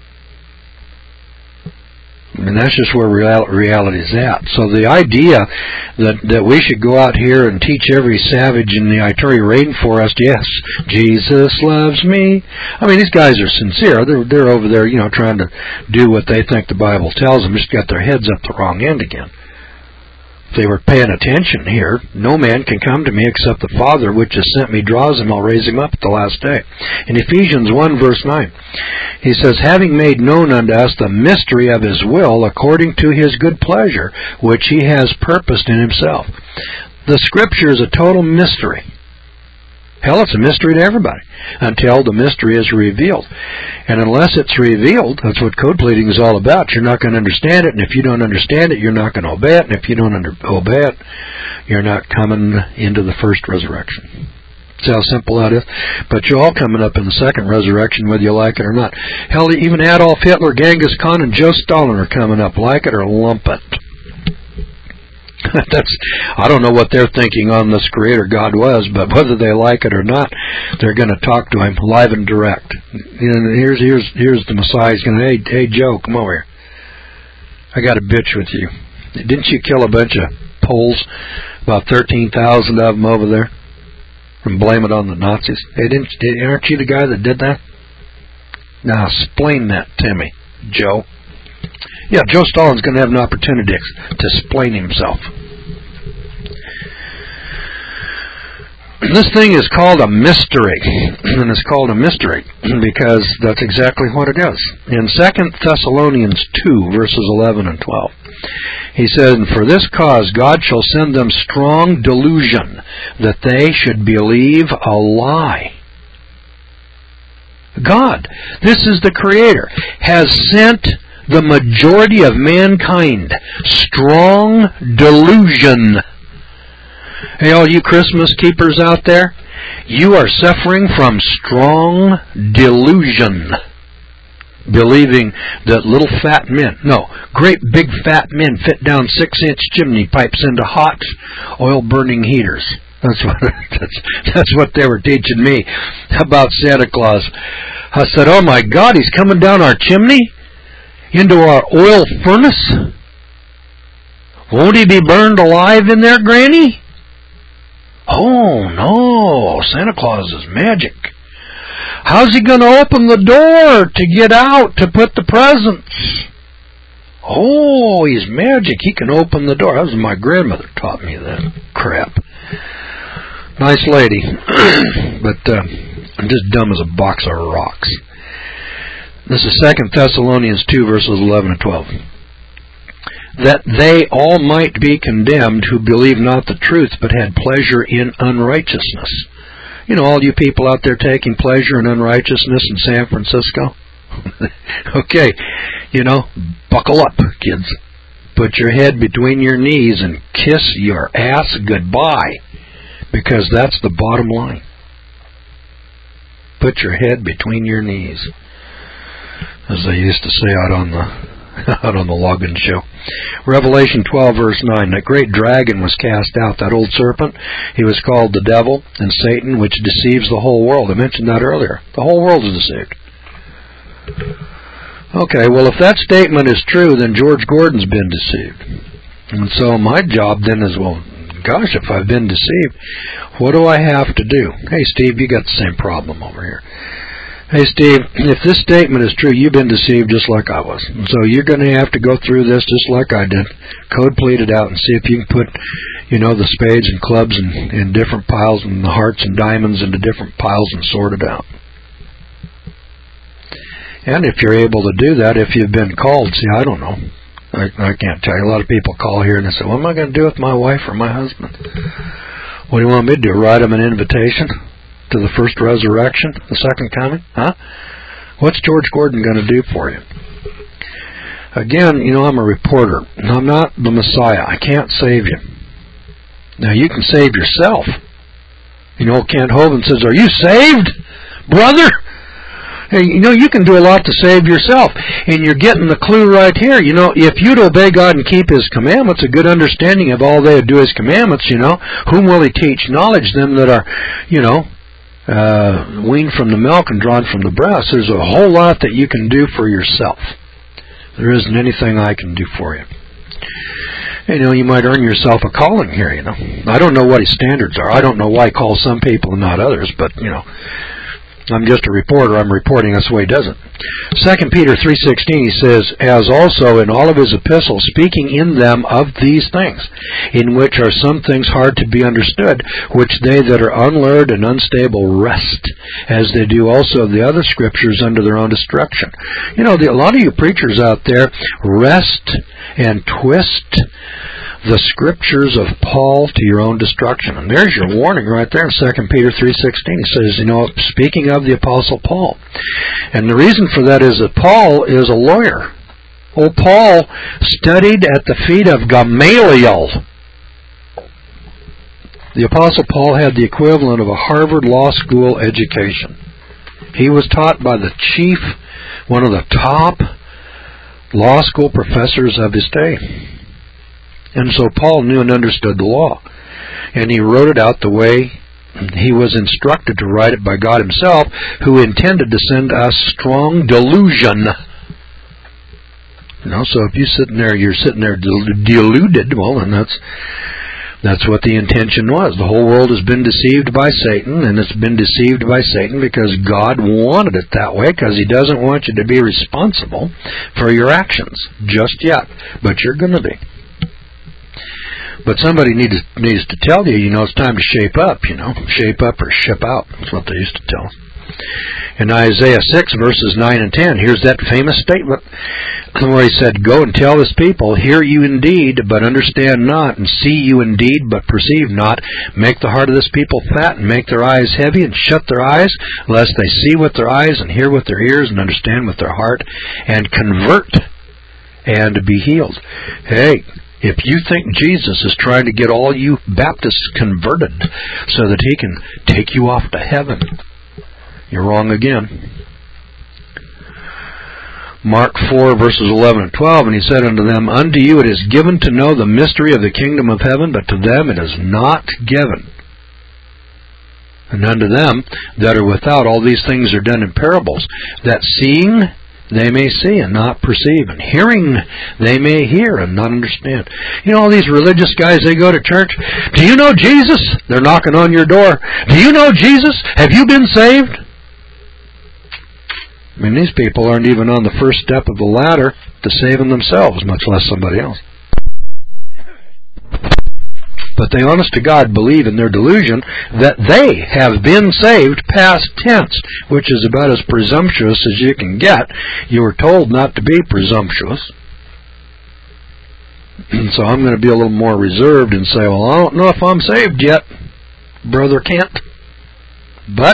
I mean, that's just where real, reality is at. So the idea that, that we should go out here and teach every savage in the Ituri rainforest, yes, Jesus loves me. I mean, these guys are sincere. They're, they're over there, you know, trying to do what they think the Bible tells them. Just got their heads up the wrong end again. If they were paying attention here, no man can come to me except the Father which has sent me draws him, I'll raise him up at the last day. In Ephesians one verse nine, he says, "Having made known unto us the mystery of His will, according to His good pleasure, which He has purposed in Himself." The Scripture is a total mystery. Hell, it's a mystery to everybody until the mystery is revealed. And unless it's revealed, that's what code pleading is all about. You're not going to understand it, and if you don't understand it, you're not going to obey it, and if you don't under- obey it, you're not coming into the first resurrection. See how simple that is? But you're all coming up in the second resurrection, whether you like it or not. Hell, even Adolf Hitler, Genghis Khan, and Joe Stalin are coming up, like it or lump it. That's, I don't know what they're thinking on this Creator God was, but whether they like it or not, they're going to talk to Him live and direct. And here's here's here's the Messiah. He's going to, hey, hey, Joe, come over here. I got a bitch with you. Didn't you kill a bunch of Poles, about thirteen thousand of them over there, and blame it on the Nazis? Hey, didn't, aren't you the guy that did that? Now, explain that to me, Joe. Yeah, Joe Stalin's going to have an opportunity to explain himself. This thing is called a mystery, and it's called a mystery because that's exactly what it is. In Second Thessalonians two, verses eleven and twelve, he said, "And for this cause God shall send them strong delusion, that they should believe a lie." God, this is the Creator, has sent the majority of mankind strong delusion. Hey, all you Christmas keepers out there, you are suffering from strong delusion, believing that little fat men, no, great big fat men fit down six-inch chimney pipes into hot, oil-burning heaters. That's what that's, that's what they were teaching me about Santa Claus. I said, "Oh my God, he's coming down our chimney into our oil furnace. Won't he be burned alive in there, Granny?" Oh no, Santa Claus is magic. How's he going to open the door to get out to put the presents? Oh, he's magic. He can open the door. That was my grandmother taught me that crap. Nice lady, but uh, I'm just dumb as a box of rocks. This is Second Thessalonians two, verses eleven and twelve. "That they all might be condemned who believe not the truth, but had pleasure in unrighteousness." You know, all you people out there taking pleasure in unrighteousness in San Francisco? Okay, you know, buckle up, kids. Put your head between your knees and kiss your ass goodbye, because that's the bottom line. Put your head between your knees, as they used to say out on the out on the Logan show. Revelation twelve, verse nine, "That great dragon was cast out," that old serpent. "He was called the devil and Satan, which deceives the whole world." I mentioned that earlier. The whole world is deceived. Okay, well, if that statement is true, then George Gordon's been deceived. And so my job then is, well, gosh, if I've been deceived, what do I have to do? Hey, Steve, you got the same problem over here. Hey, Steve, if this statement is true, you've been deceived just like I was. And so you're going to have to go through this just like I did. Code plead it out and see if you can put, you know, the spades and clubs in, in different piles and the hearts and diamonds into different piles and sort it out. And if you're able to do that, if you've been called, see, I don't know. I, I can't tell you. A lot of people call here and they say, what am I going to do with my wife or my husband? What do you want me to do? Write them an invitation to the first resurrection, the second coming? Huh? What's George Gordon going to do for you? Again, you know, I'm a reporter. I'm not the Messiah. I can't save you. Now, you can save yourself. You know, Kent Hovind says, are you saved, brother? Hey, you know, you can do a lot to save yourself. And you're getting the clue right here. You know, if you'd obey God and keep His commandments, a good understanding of all they would do His commandments, you know, whom will He teach knowledge? Them that are, you know, uh, weaned from the milk and drawn from the breast. There's a whole lot that you can do for yourself. There isn't anything I can do for you. You know, you might earn yourself a calling here, you know. I don't know what His standards are. I don't know why He calls some people and not others, but, you know, I'm just a reporter. I'm reporting. That's the way He does it. Second Peter three sixteen, he says, as also in all of his epistles, speaking in them of these things, in which are some things hard to be understood, which they that are unlearned and unstable wrest, as they do also the other scriptures under their own destruction. You know, the, a lot of you preachers out there wrest and twist the scriptures of Paul to your own destruction. And there's your warning right there in Second Peter three sixteen. It says, you know, speaking of the Apostle Paul. And the reason for that is that Paul is a lawyer. Oh, Paul studied at the feet of Gamaliel. The Apostle Paul had the equivalent of a Harvard Law School education. He was taught by the chief, one of the top law school professors of his day. And so Paul knew and understood the law. And he wrote it out the way he was instructed to write it by God himself, who intended to send us strong delusion. You know, so if you're sitting there, you're sitting there deluded, well, then that's that's what the intention was. The whole world has been deceived by Satan, and it's been deceived by Satan because God wanted it that way, because he doesn't want you to be responsible for your actions just yet, but you're going to be. But somebody needs needs to tell you, you know, it's time to shape up, you know, shape up or ship out. That's what they used to tell us. In Isaiah six, verses nine and ten, here's that famous statement where he said, "Go and tell this people, hear you indeed, but understand not, and see you indeed, but perceive not. Make the heart of this people fat, and make their eyes heavy, and shut their eyes, lest they see with their eyes, and hear with their ears, and understand with their heart, and convert, and be healed." Hey, if you think Jesus is trying to get all you Baptists converted so that he can take you off to heaven, you're wrong again. Mark four, verses eleven and twelve, "And he said unto them, Unto you it is given to know the mystery of the kingdom of heaven, but to them it is not given. And unto them that are without, all these things are done in parables, that seeing they may see and not perceive, and hearing they may hear and not understand." You know, all these religious guys, they go to church. "Do you know Jesus?" They're knocking on your door. "Do you know Jesus? Have you been saved?" I mean, these people aren't even on the first step of the ladder to saving themselves, much less somebody else. But they, honest to God, believe in their delusion that they have been saved past tense, which is about as presumptuous as you can get. You were told not to be presumptuous. So I'm going to be a little more reserved and say, well, I don't know if I'm saved yet, Brother Kent. But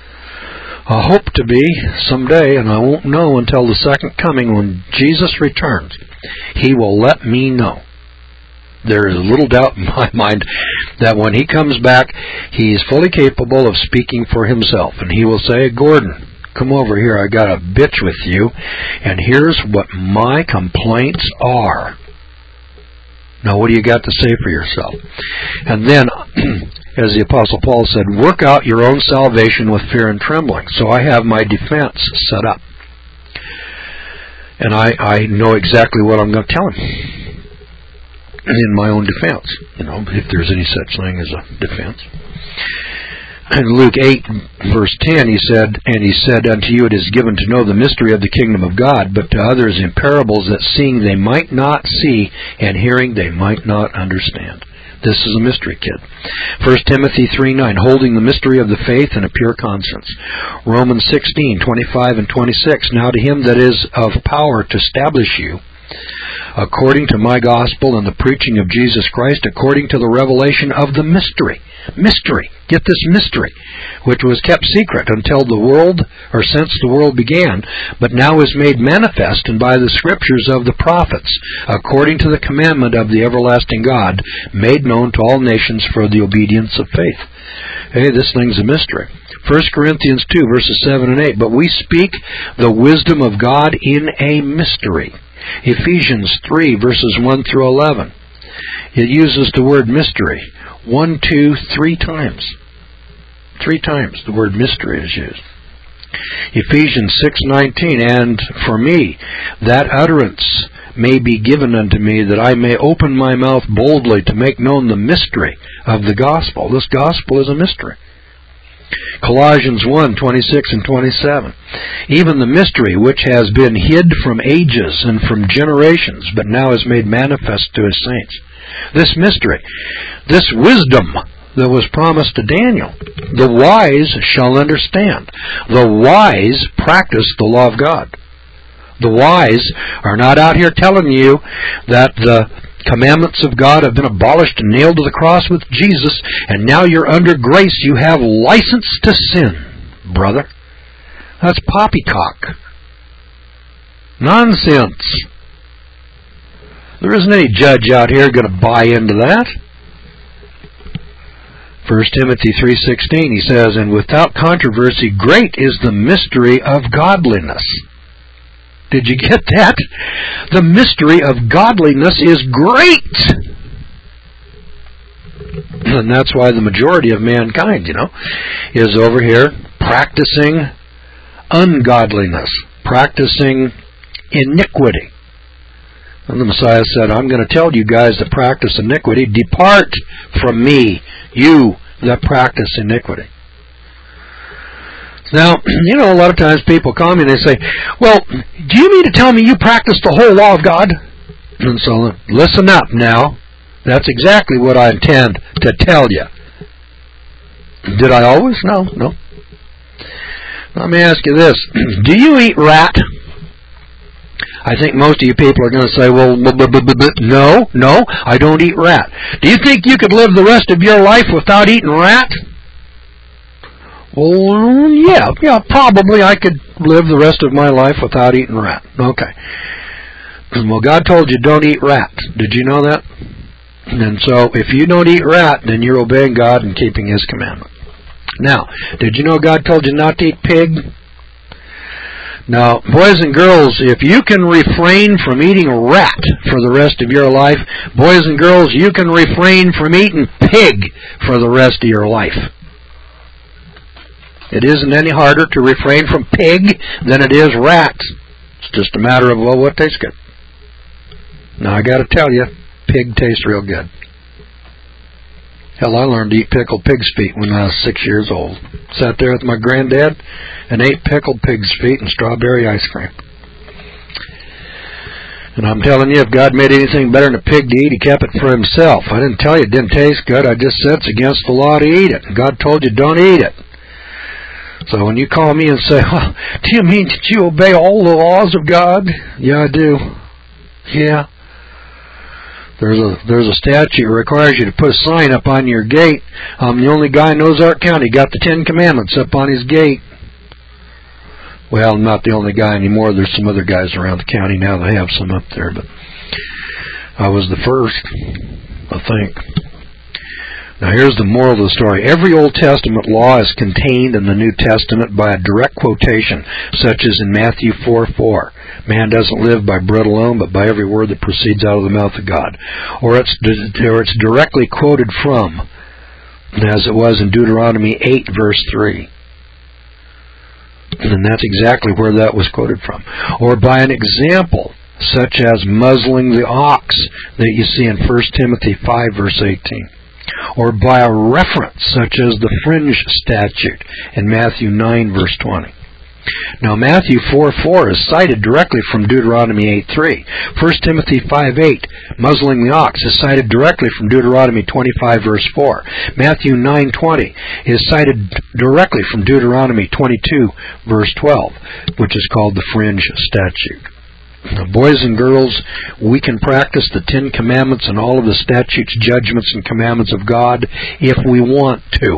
I hope to be someday, and I won't know until the second coming when Jesus returns. He will let me know. There is little doubt in my mind that when he comes back, he is fully capable of speaking for himself. And he will say, "Gordon, come over here. I got a bitch with you, and here's what my complaints are. Now, what do you got to say for yourself?" And then, as the Apostle Paul said, "Work out your own salvation with fear and trembling." So I have my defense set up. And I, I know exactly what I'm going to tell him in my own defense, you know, if there's any such thing as a defense. In Luke eight, verse ten, he said, "And he said unto you, it is given to know the mystery of the kingdom of God, but to others in parables, that seeing they might not see, and hearing they might not understand." This is a mystery, kid. First Timothy three nine, "Holding the mystery of the faith in a pure conscience." Romans sixteen twenty-five and twenty-six, "Now to him that is of power to establish you, according to my gospel and the preaching of Jesus Christ, according to the revelation of the mystery." Mystery. Get this mystery, which was kept secret until the world, or since the world began, but now is made manifest, and by the scriptures of the prophets, according to the commandment of the everlasting God, made known to all nations for the obedience of faith. Hey, this thing's a mystery. First Corinthians two, verses seven and eight, "But we speak the wisdom of God in a mystery." Ephesians three, verses one through eleven. It uses the word mystery. One, two, three times. Three times the word mystery is used. Ephesians six nineteen, "And for me, that utterance may be given unto me, that I may open my mouth boldly to make known the mystery of the gospel." This gospel is a mystery. Colossians one twenty-six and twenty-seven, "Even the mystery which has been hid from ages and from generations, but now is made manifest to his saints." This mystery, this wisdom that was promised to Daniel, the wise shall understand. The wise practice the law of God. The wise are not out here telling you that the commandments of God have been abolished and nailed to the cross with Jesus, and now you're under grace. You have license to sin, brother. That's poppycock. Nonsense. There isn't any judge out here going to buy into that. First Timothy three sixteen, he says, "And without controversy, great is the mystery of godliness." Did you get that? The mystery of godliness is great. And that's why the majority of mankind, you know, is over here practicing ungodliness, practicing iniquity. And the Messiah said, I'm going to tell you guys that practice iniquity, depart from me, you that practice iniquity. Now, you know, a lot of times people call me and they say, well, do you mean to tell me you practice the whole law of God? And so, listen up now. That's exactly what I intend to tell you. Did I always? No, no. Let me ask you this. Do you eat rat? I think most of you people are going to say, well, b- b- b- b- no, no, I don't eat rat. Do you think you could live the rest of your life without eating rat? Well, yeah, yeah, probably I could live the rest of my life without eating rat. Okay. Well, God told you don't eat rat. Did you know that? And so, if you don't eat rat, then you're obeying God and keeping His commandment. Now, did you know God told you not to eat pig? Now, boys and girls, if you can refrain from eating rat for the rest of your life, boys and girls, you can refrain from eating pig for the rest of your life. It isn't any harder to refrain from pig than it is rat. It's just a matter of, well, what tastes good. Now, I got to tell you, pig tastes real good. Hell, I learned to eat pickled pig's feet when I was six years old. Sat there with my granddad and ate pickled pig's feet and strawberry ice cream. And I'm telling you, if God made anything better than a pig to eat, He kept it for Himself. I didn't tell you it didn't taste good. I just said it's against the law to eat it. And God told you don't eat it. So when you call me and say, well, do you mean that you obey all the laws of God? Yeah, I do. Yeah. There's a there's a statute that requires you to put a sign up on your gate. I'm the only guy in Ozark County got the Ten Commandments up on his gate. Well, I'm not the only guy anymore. There's some other guys around the county now that have some up there, but I was the first, I think. Now here's the moral of the story. Every Old Testament law is contained in the New Testament by a direct quotation, such as in Matthew four four. Man doesn't live by bread alone, but by every word that proceeds out of the mouth of God. Or it's, or it's directly quoted from, as it was in Deuteronomy eight verse three. And that's exactly where that was quoted from. Or by an example, such as muzzling the ox that you see in First Timothy five verse eighteen. Or by a reference such as the fringe statute in Matthew nine verse twenty. Now Matthew four four is cited directly from Deuteronomy eight three. First Timothy five eight, muzzling the ox, is cited directly from Deuteronomy twenty-five verse four. Matthew nine twenty is cited directly from Deuteronomy twenty-two verse twelve, which is called the fringe statute. Now, boys and girls, we can practice the Ten Commandments and all of the statutes, judgments, and commandments of God if we want to.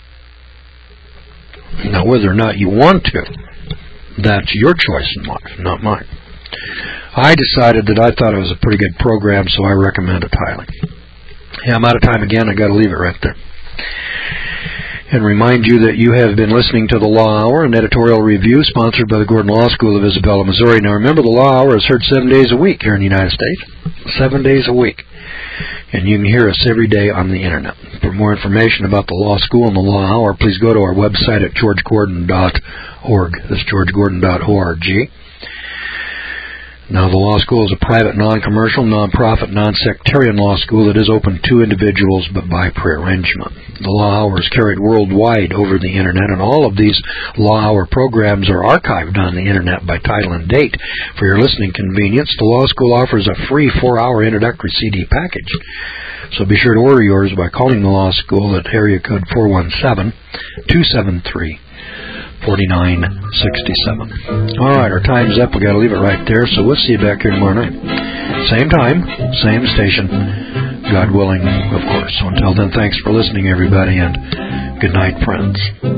Now, whether or not you want to, that's your choice in life, not mine. I decided that I thought it was a pretty good program, so I recommend it highly. Yeah, I'm out of time again. I got to leave it right there. And remind you that you have been listening to the Law Hour, an editorial review sponsored by the Gordon Law School of Isabella, Missouri. Now remember, the Law Hour is heard seven days a week here in the United States. Seven days a week. And you can hear us every day on the Internet. For more information about the Law School and the Law Hour, please go to our website at george gordon dot org. That's george gordon dot org. Now, the law school is a private, non-commercial, non-profit, non-sectarian law school that is open to individuals but by prearrangement. The Law Hour is carried worldwide over the Internet, and all of these Law Hour programs are archived on the Internet by title and date. For your listening convenience, the law school offers a free four-hour introductory C D package. So be sure to order yours by calling the law school at area code four one seven, two seven three, forty-nine sixty-seven. All right, our time's up. We got to leave it right there. So we'll see you back here tomorrow night. Same time, same station. God willing, of course. So until then, thanks for listening, everybody, and good night, friends.